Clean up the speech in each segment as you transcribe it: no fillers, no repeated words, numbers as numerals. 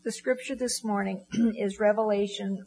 The scripture this morning is Revelation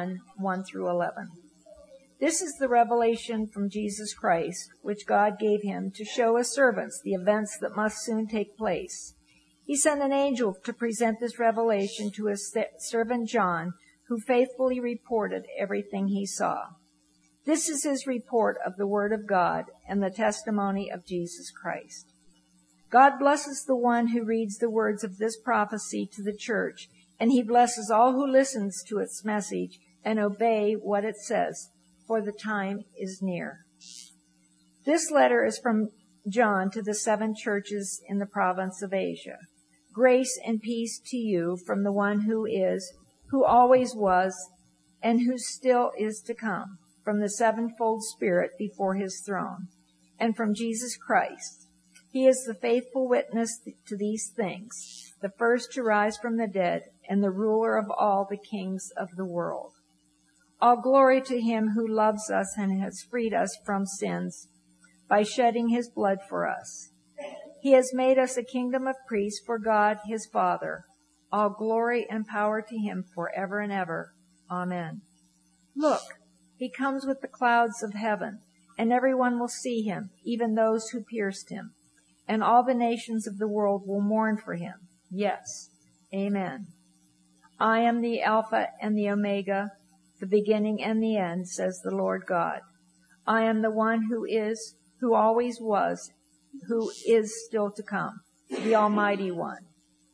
1 through 11. This is the revelation from Jesus Christ, which God gave him to show his servants the events that must soon take place. He sent an angel to present this revelation to his servant John, who faithfully reported everything he saw. This is his report of the word of God and the testimony of Jesus Christ. God blesses the one who reads the words of this prophecy to the church, and he blesses all who listens to its message and obey what it says, for the time is near. This letter is from John to the 7 churches in the province of Asia. Grace and peace to you from the one who is, who always was, and who still is to come, from the sevenfold Spirit before his throne, and from Jesus Christ. He is the faithful witness to these things, the first to rise from the dead, and the ruler of all the kings of the world. All glory to him who loves us and has freed us from sins by shedding his blood for us. He has made us a kingdom of priests for God his Father. All glory and power to him forever and ever. Amen. Look, he comes with the clouds of heaven, and everyone will see him, even those who pierced him. And all the nations of the world will mourn for him. Yes. Amen. I am the Alpha and the Omega, the beginning and the end, says the Lord God. I am the one who is, who always was, who is still to come, the Almighty One.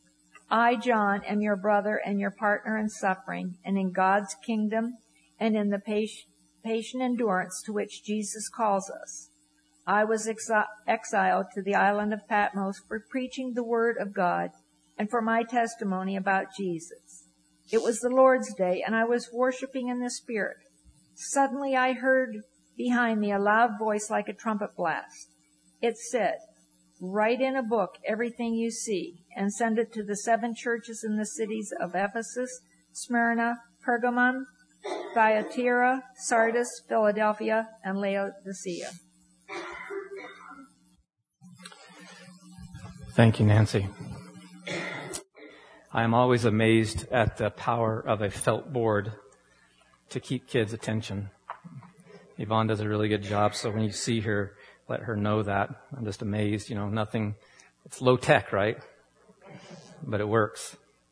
I, John, am your brother and your partner in suffering and in God's kingdom and in the patient endurance to which Jesus calls us. I was exiled to the island of Patmos for preaching the word of God and for my testimony about Jesus. It was the Lord's day, and I was worshiping in the Spirit. Suddenly I heard behind me a loud voice like a trumpet blast. It said, "Write in a book everything you see, and send it to the 7 churches in the cities of Ephesus, Smyrna, Pergamum, Thyatira, Sardis, Philadelphia, and Laodicea." Thank you, Nancy. I am always amazed at the power of a felt board to keep kids' attention. Yvonne does a really good job, so when you see her, let her know that. I'm just amazed, nothing, it's low tech, right? But it works.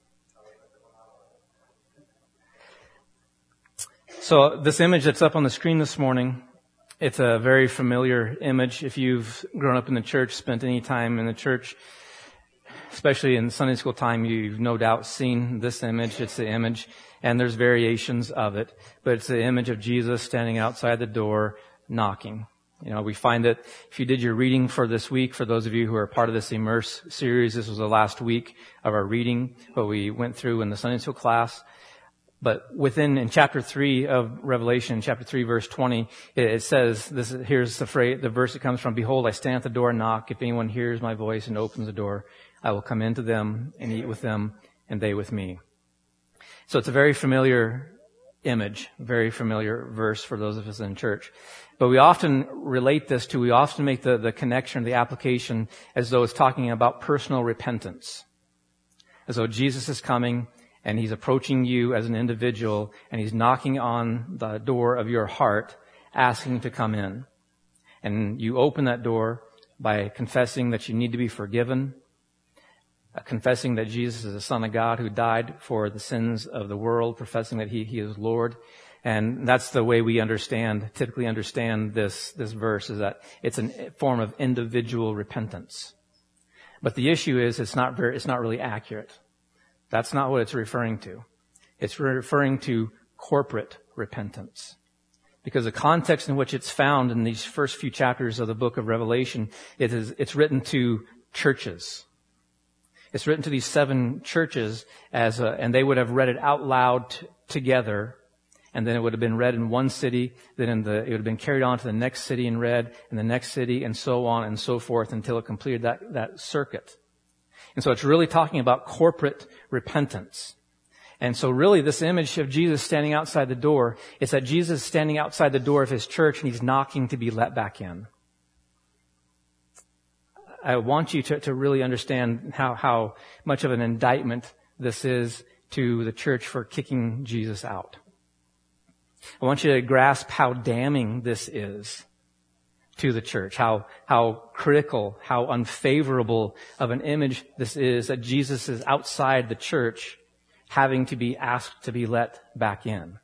So this image that's up on the screen this morning, it's a very familiar image. If you've grown up in the church, spent any time in the church, especially in Sunday school time, you've no doubt seen this image. It's the image, and there's variations of it, but it's the image of Jesus standing outside the door knocking. We find that if you did your reading for this week, for those of you who are part of this Immerse series, this was the last week of our reading, what we went through in the Sunday school class. But in chapter 3 of Revelation, chapter 3, verse 20, it says, here's the verse it comes from, "Behold, I stand at the door and knock. If anyone hears my voice and opens the door, I will come into them and eat with them and they with me." So it's a very familiar image, very familiar verse for those of us in church. But we often make the connection, the application as though it's talking about personal repentance. As though Jesus is coming and he's approaching you as an individual, and he's knocking on the door of your heart, asking to come in. And you open that door by confessing that you need to be forgiven, confessing that Jesus is the Son of God who died for the sins of the world, professing that he is Lord. And that's the way we typically understand this verse, is that it's a form of individual repentance. But the issue is it's not really accurate. That's not what it's referring to. It's referring to corporate repentance. Because the context in which it's found in these first few chapters of the book of Revelation, it's written to churches. It's written to these 7 churches and they would have read it out loud together, and then it would have been read in one city, then it would have been carried on to the next city and read in the next city, and so on and so forth until it completed that circuit. And so it's really talking about corporate repentance. And so really this image of Jesus standing outside the door, it's that Jesus is standing outside the door of his church and he's knocking to be let back in. I want you to really understand how much of an indictment this is to the church for kicking Jesus out. I want you to grasp how damning this is to the church, how critical, how unfavorable of an image this is, that Jesus is outside the church having to be asked to be let back in.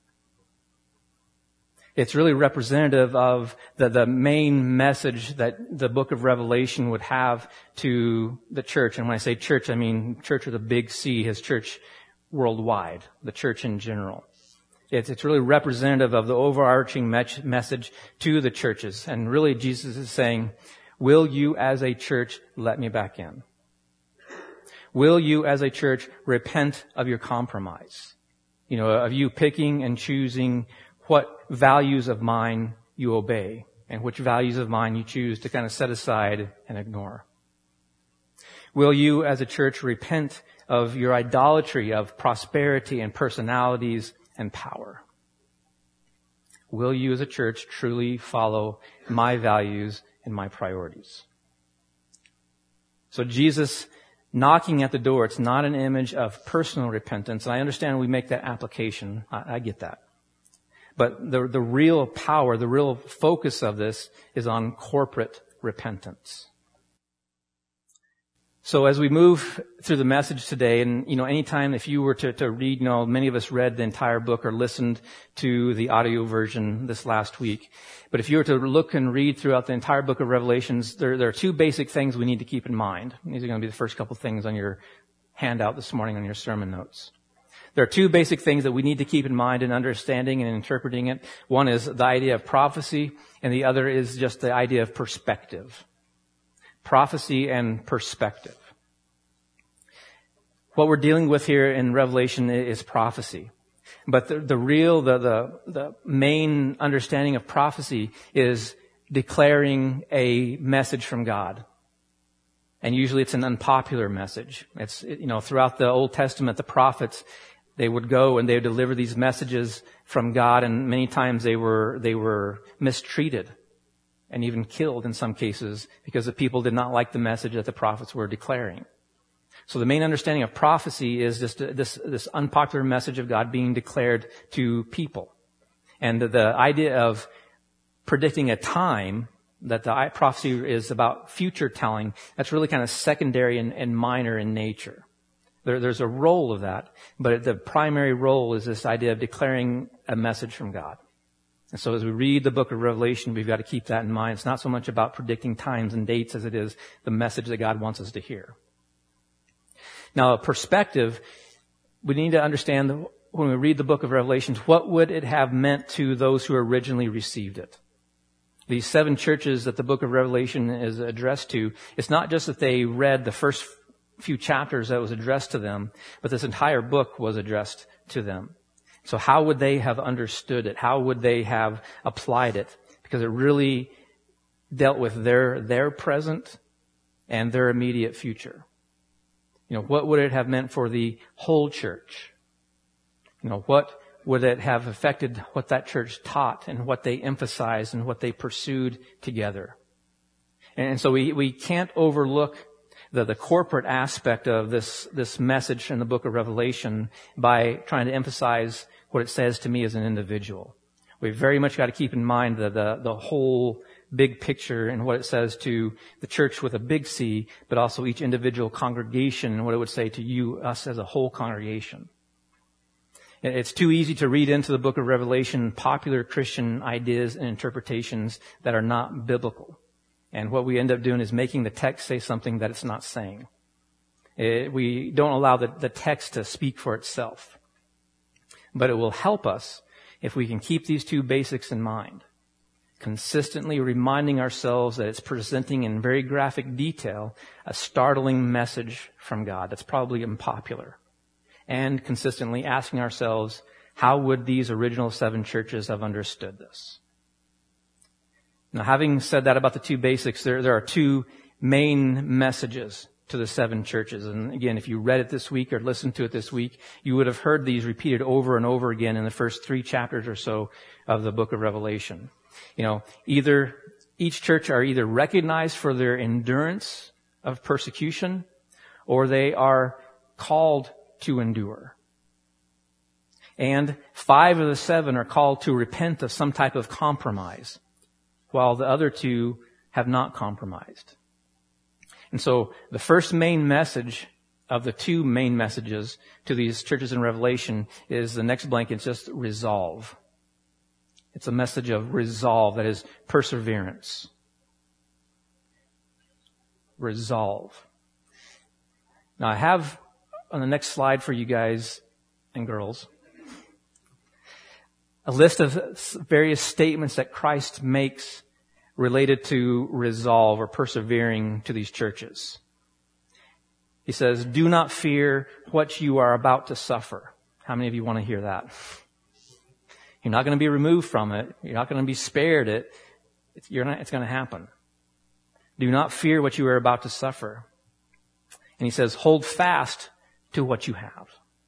It's really representative of the main message that the book of Revelation would have to the church. And when I say church, I mean church with a big C, his church worldwide, the church in general. It's really representative of the overarching message to the churches. And really Jesus is saying, will you as a church let me back in? Will you as a church repent of your compromise? Of you picking and choosing what values of mine you obey and which values of mine you choose to kind of set aside and ignore. Will you as a church repent of your idolatry of prosperity and personalities and power? Will you as a church truly follow my values and my priorities? So Jesus knocking at the door, it's not an image of personal repentance. And I understand we make that application. I get that. But the real power, the real focus of this is on corporate repentance. So as we move through the message today, and, anytime if you were to read, many of us read the entire book or listened to the audio version this last week. But if you were to look and read throughout the entire book of Revelations, there are two basic things we need to keep in mind. These are going to be the first couple things on your handout this morning on your sermon notes. There are two basic things that we need to keep in mind in understanding and interpreting it. One is the idea of prophecy, and the other is just the idea of perspective. Prophecy and perspective. What we're dealing with here in Revelation is prophecy. But the main understanding of prophecy is declaring a message from God. And usually it's an unpopular message. Throughout the Old Testament, the prophets, they would go and they would deliver these messages from God, and many times they were mistreated and even killed in some cases because the people did not like the message that the prophets were declaring. So the main understanding of prophecy is just this unpopular message of God being declared to people. And the idea of predicting a time, that the prophecy is about future telling, that's really kind of secondary and minor in nature. There's a role of that, but the primary role is this idea of declaring a message from God. And so as we read the book of Revelation, we've got to keep that in mind. It's not so much about predicting times and dates as it is the message that God wants us to hear. Now, a perspective, we need to understand when we read the book of Revelation, what would it have meant to those who originally received it? These 7 churches that the book of Revelation is addressed to, it's not just that they read the first few chapters that was addressed to them, but this entire book was addressed to them. So how would they have understood it? How would they have applied it? Because it really dealt with their present and their immediate future. What would it have meant for the whole church? What would it have affected what that church taught and what they emphasized and what they pursued together? And so we can't overlook the corporate aspect of this message in the book of Revelation by trying to emphasize what it says to me as an individual. We've very much got to keep in mind the whole big picture and what it says to the church with a big C, but also each individual congregation and what it would say to you, us as a whole congregation. It's too easy to read into the book of Revelation popular Christian ideas and interpretations that are not biblical. And what we end up doing is making the text say something that it's not saying. We don't allow the text to speak for itself. But it will help us if we can keep these two basics in mind. Consistently reminding ourselves that it's presenting in very graphic detail a startling message from God that's probably unpopular. And consistently asking ourselves, how would these original 7 churches have understood this? Now, having said that about the two basics, there are 2 main messages to the 7 churches. And again, if you read it this week or listened to it this week, you would have heard these repeated over and over again in the first 3 chapters or so of the book of Revelation. Either each church are either recognized for their endurance of persecution, or they are called to endure. And 5 of the 7 are called to repent of some type of compromise, while the other 2 have not compromised. And so the first main message of the 2 main messages to these churches in Revelation is the next blank. It's just resolve. It's a message of resolve, that is perseverance. Resolve. Now I have on the next slide for you guys and girls a list of various statements that Christ makes related to resolve or persevering to these churches. He says, do not fear what you are about to suffer. How many of you want to hear that? You're not going to be removed from it. You're not going to be spared it. It's going to happen. Do not fear what you are about to suffer. And he says, hold fast to what you have.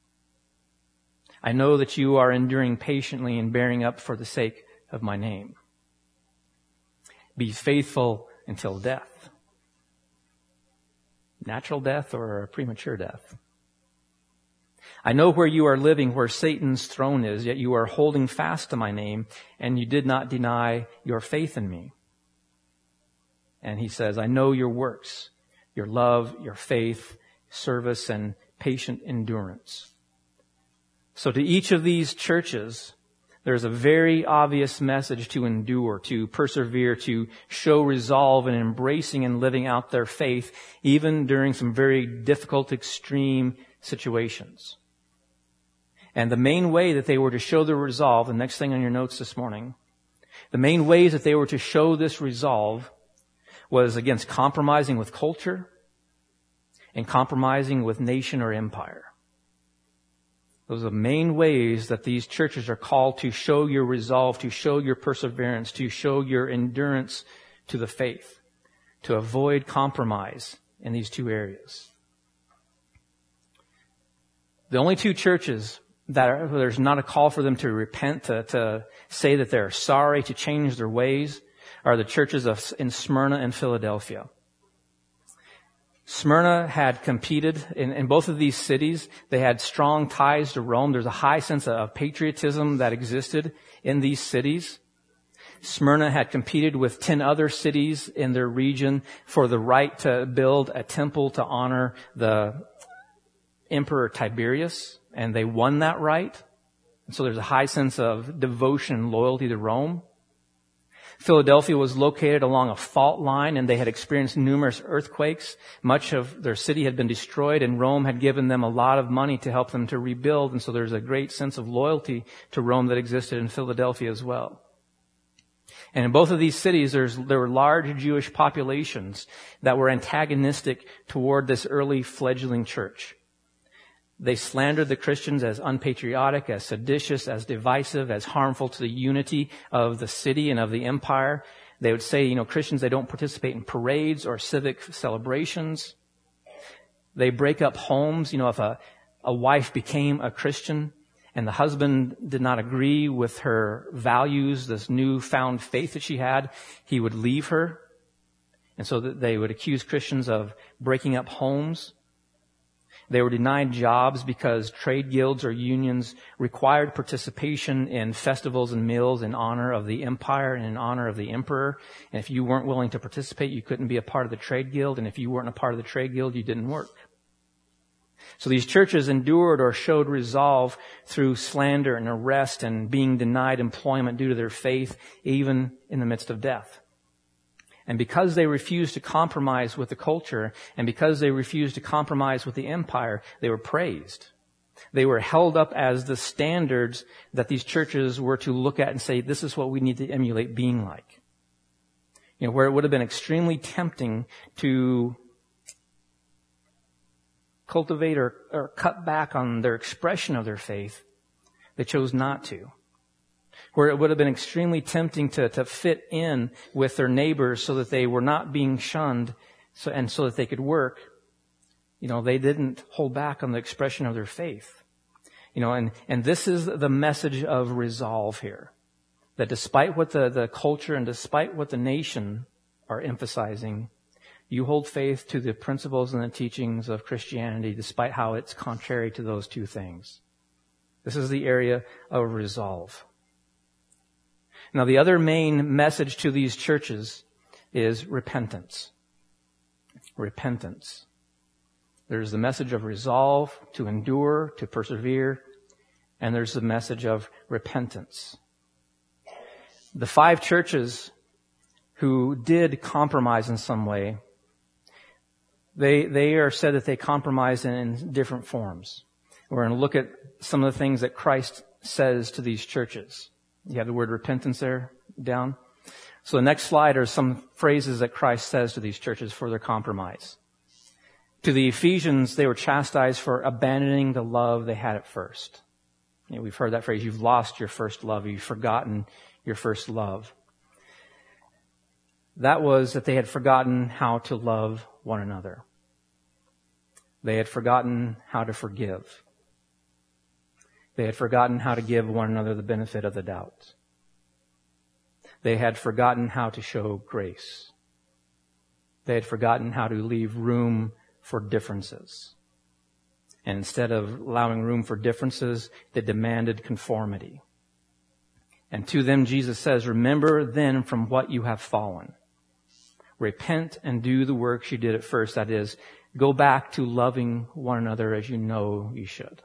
I know that you are enduring patiently and bearing up for the sake of my name. Be faithful until death. Natural death or a premature death. I know where you are living, where Satan's throne is, yet you are holding fast to my name, and you did not deny your faith in me. And he says, I know your works, your love, your faith, service, and patient endurance. So to each of these churches, there's a very obvious message to endure, to persevere, to show resolve in embracing and living out their faith, even during some very difficult, extreme situations. And the main way that they were to show their resolve, the next thing on your notes this morning, the main ways that they were to show this resolve was against compromising with culture and compromising with nation or empire. Those are the main ways that these churches are called to show your resolve, to show your perseverance, to show your endurance to the faith, to avoid compromise in these 2 areas. The only 2 churches that there's not a call for them to repent, to say that they're sorry, to change their ways, are the churches in Smyrna and Philadelphia. Smyrna had competed in both of these cities. They had strong ties to Rome. There's a high sense of patriotism that existed in these cities. Smyrna had competed with 10 other cities in their region for the right to build a temple to honor the Emperor Tiberius, and they won that right. And so there's a high sense of devotion and loyalty to Rome. Philadelphia was located along a fault line, and they had experienced numerous earthquakes. Much of their city had been destroyed, and Rome had given them a lot of money to help them to rebuild. And so there's a great sense of loyalty to Rome that existed in Philadelphia as well. And in both of these cities, there were large Jewish populations that were antagonistic toward this early fledgling church. They slandered the Christians as unpatriotic, as seditious, as divisive, as harmful to the unity of the city and of the empire. They would say, Christians, they don't participate in parades or civic celebrations. They break up homes. If a wife became a Christian and the husband did not agree with her values, this newfound faith that she had, he would leave her. And so that they would accuse Christians of breaking up homes. They were denied jobs because trade guilds or unions required participation in festivals and meals in honor of the empire and in honor of the emperor. And if you weren't willing to participate, you couldn't be a part of the trade guild. And if you weren't a part of the trade guild, you didn't work. So these churches endured or showed resolve through slander and arrest and being denied employment due to their faith, even in the midst of death. And because they refused to compromise with the culture, and because they refused to compromise with the empire, they were praised. They were held up as the standards that these churches were to look at and say, this is what we need to emulate being like. Where it would have been extremely tempting to cultivate or cut back on their expression of their faith, they chose not to. Where it would have been extremely tempting to fit in with their neighbors so that they were not being shunned so that they could work, they didn't hold back on the expression of their faith. And this is the message of resolve here. That despite what the culture and despite what the nation are emphasizing, you hold faith to the principles and the teachings of Christianity despite how it's contrary to those 2 things. This is the area of resolve. Now, the other main message to these churches is repentance. Repentance. There's the message of resolve, to endure, to persevere, and there's the message of repentance. The 5 churches who did compromise in some way, they are said that they compromised in different forms. We're going to look at some of the things that Christ says to these churches. You have the word repentance there down. So the next slide are some phrases that Christ says to these churches for their compromise. To the Ephesians, they were chastised for abandoning the love they had at first. You know, we've heard that phrase, you've lost your first love, you've forgotten your first love. That was that they had forgotten how to love one another. They had forgotten how to forgive. They had forgotten how to give one another the benefit of the doubt. They had forgotten how to show grace. They had forgotten how to leave room for differences. And instead of allowing room for differences, they demanded conformity. And to them, Jesus says, remember then from what you have fallen. Repent and do the works you did at first. That is, go back to loving one another as you know you should.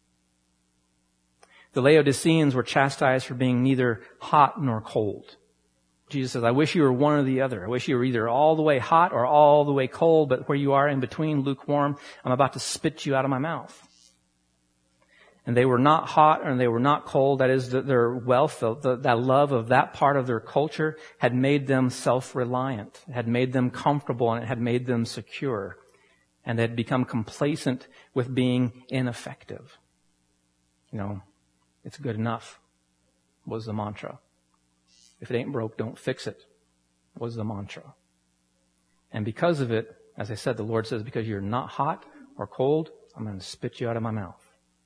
The Laodiceans were chastised for being neither hot nor cold. Jesus says, I wish you were one or the other. I wish you were either all the way hot or all the way cold, but where you are in between, lukewarm, I'm about to spit you out of my mouth. And they were not hot and they were not cold. That is, their wealth, that love of that part of their culture had made them self-reliant, had made them comfortable, and it had made them secure. And they had become complacent with being ineffective. You know, it's good enough was the mantra. If it ain't broke, don't fix it, was the mantra. And because of it, as I said, the Lord says, because you're not hot or cold, I'm going to spit you out of my mouth.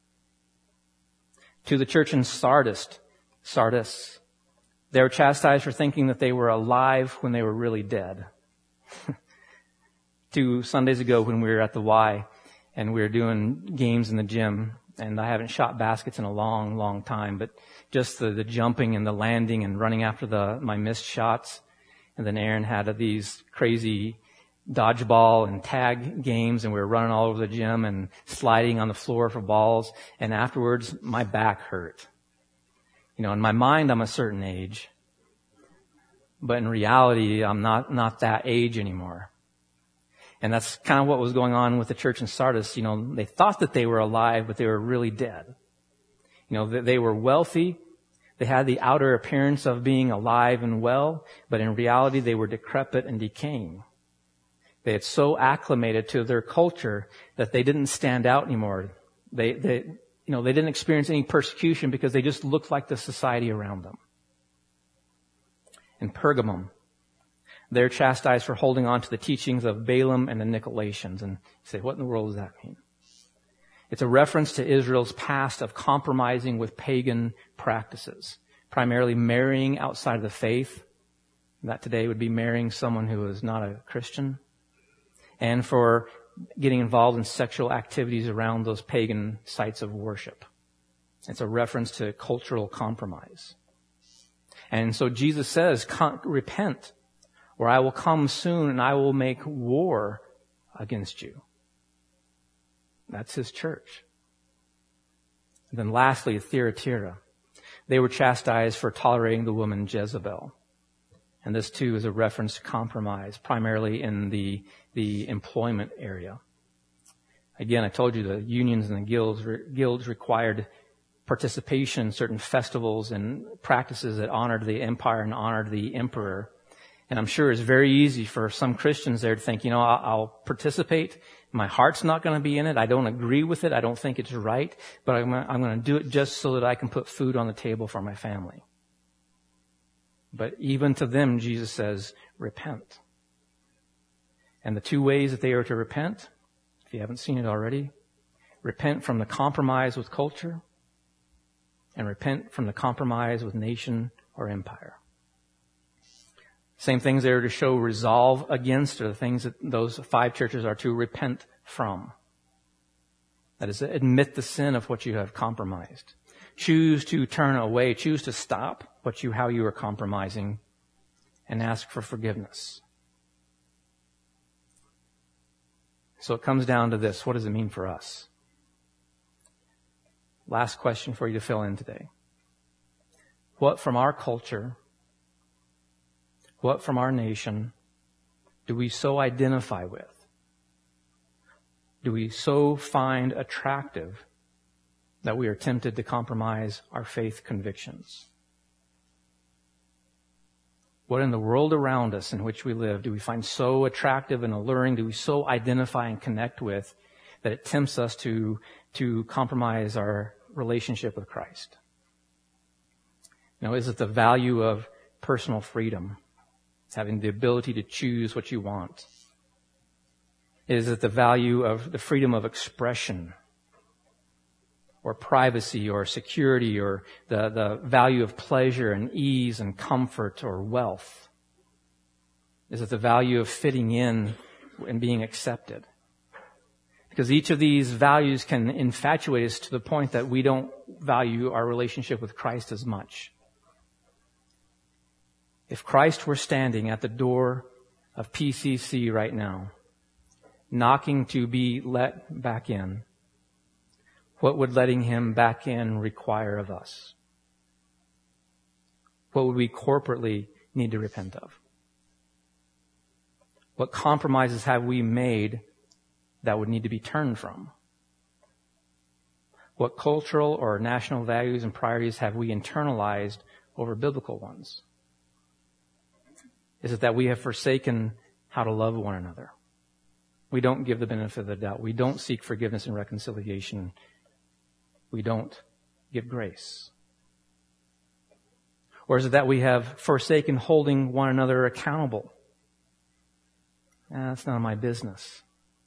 To the church in Sardis, they were chastised for thinking that they were alive when they were really dead. 2 Sundays ago when we were at the Y and we were doing games in the gym, and I haven't shot baskets in a long, long time, but just the jumping and the landing and running after my missed shots. And then Aaron had these crazy dodgeball and tag games, and we were running all over the gym and sliding on the floor for balls. And afterwards, my back hurt. You know, in my mind, I'm a certain age, but in reality, I'm not that age anymore. And that's kind of what was going on with the church in Sardis. You know, they thought that they were alive, but they were really dead. You know, they were wealthy. They had the outer appearance of being alive and well, but in reality, they were decrepit and decaying. They had so acclimated to their culture that they didn't stand out anymore. They didn't experience any persecution because they just looked like the society around them. In Pergamum, they're chastised for holding on to the teachings of Balaam and the Nicolaitans. And you say, what in the world does that mean? It's a reference to Israel's past of compromising with pagan practices, primarily marrying outside of the faith. That today would be marrying someone who is not a Christian. And for getting involved in sexual activities around those pagan sites of worship. It's a reference to cultural compromise. And so Jesus says, repent, or I will come soon and I will make war against you. That's his church. And then lastly, Thyatira. They were chastised for tolerating the woman Jezebel. And this too is a reference to compromise, primarily in the employment area. Again, I told you the unions and the guilds required participation in certain festivals and practices that honored the empire and honored the emperor. And I'm sure it's very easy for some Christians there to think, you know, I'll participate. My heart's not going to be in it. I don't agree with it. I don't think it's right. But I'm going to do it just so that I can put food on the table for my family. But even to them, Jesus says, repent. And the 2 ways that they are to repent, if you haven't seen it already, repent from the compromise with culture and repent from the compromise with nation or empire. Same things they are to show resolve against are the things that those 5 churches are to repent from. That is, admit the sin of what you have compromised. Choose to turn away. Choose to stop how you are compromising and ask for forgiveness. So it comes down to this. What does it mean for us? Last question for you to fill in today. What from our culture, what from our nation do we so identify with? Do we so find attractive that we are tempted to compromise our faith convictions? What in the world around us in which we live do we find so attractive and alluring, do we so identify and connect with that it tempts us to compromise our relationship with Christ? Is it the value of personal freedom? It's having the ability to choose what you want. Is it the value of the freedom of expression or privacy or security or the value of pleasure and ease and comfort or wealth? Is it the value of fitting in and being accepted? Because each of these values can infatuate us to the point that we don't value our relationship with Christ as much. If Christ were standing at the door of PCC right now, knocking to be let back in, what would letting him back in require of us? What would we corporately need to repent of? What compromises have we made that would need to be turned from? What cultural or national values and priorities have we internalized over biblical ones? Is it that we have forsaken how to love one another? We don't give the benefit of the doubt. We don't seek forgiveness and reconciliation. We don't give grace. Or is it that we have forsaken holding one another accountable? That's none of my business.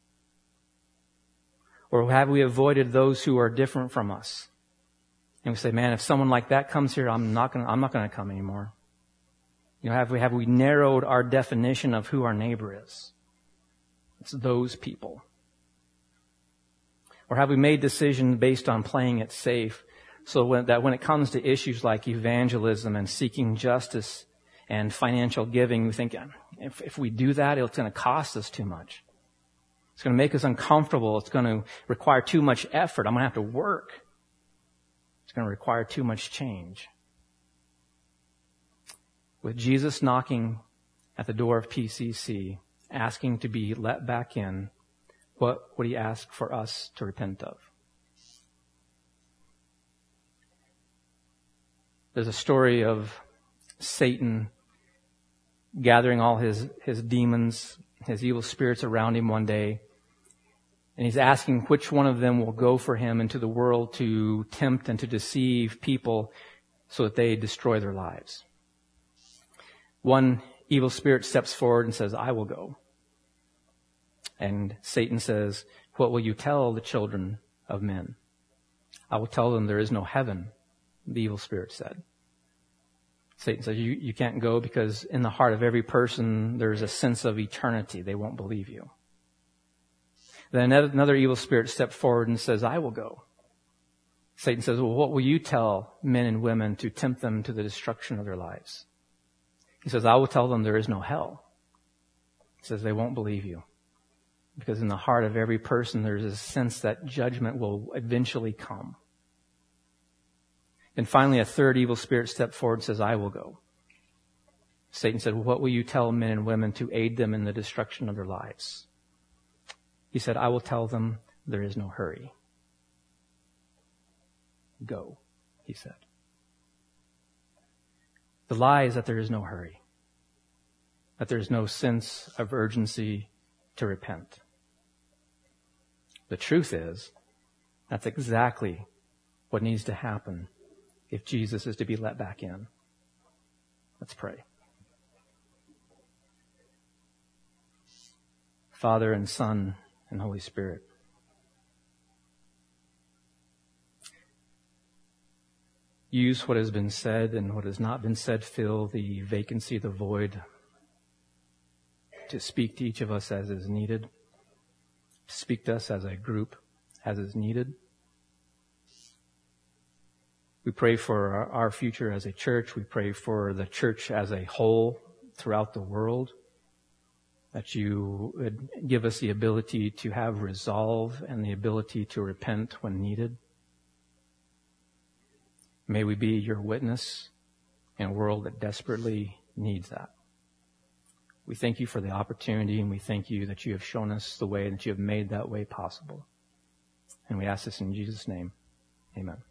Or have we avoided those who are different from us? And we say, man, if someone like that comes here, I'm not going to come anymore. Have we narrowed our definition of who our neighbor is? It's those people. Or have we made decisions based on playing it safe so that when it comes to issues like evangelism and seeking justice and financial giving, we think, if we do that, it's going to cost us too much. It's going to make us uncomfortable. It's going to require too much effort. I'm going to have to work. It's going to require too much change. With Jesus knocking at the door of PCC, asking to be let back in, what would he ask for us to repent of? There's a story of Satan gathering all his demons, his evil spirits around him one day. And he's asking which one of them will go for him into the world to tempt and to deceive people so that they destroy their lives. One evil spirit steps forward and says, I will go. And Satan says, what will you tell the children of men? I will tell them there is no heaven, the evil spirit said. Satan says, you can't go because in the heart of every person there's a sense of eternity. They won't believe you. Then another evil spirit steps forward and says, I will go. Satan says, well, what will you tell men and women to tempt them to the destruction of their lives? He says, I will tell them there is no hell. He says, they won't believe you. Because in the heart of every person, there's a sense that judgment will eventually come. And finally, a third evil spirit stepped forward and says, I will go. Satan said, well, what will you tell men and women to aid them in the destruction of their lives? He said, I will tell them there is no hurry. Go, he said. The lie is that there is no hurry, that there is no sense of urgency to repent. The truth is, that's exactly what needs to happen if Jesus is to be let back in. Let's pray. Father and Son and Holy Spirit, use what has been said and what has not been said, fill the vacancy, the void, to speak to each of us as is needed, to speak to us as a group as is needed. We pray for our future as a church. We pray for the church as a whole throughout the world, that you would give us the ability to have resolve and the ability to repent when needed. May we be your witness in a world that desperately needs that. We thank you for the opportunity, and we thank you that you have shown us the way, and that you have made that way possible. And we ask this in Jesus' name. Amen.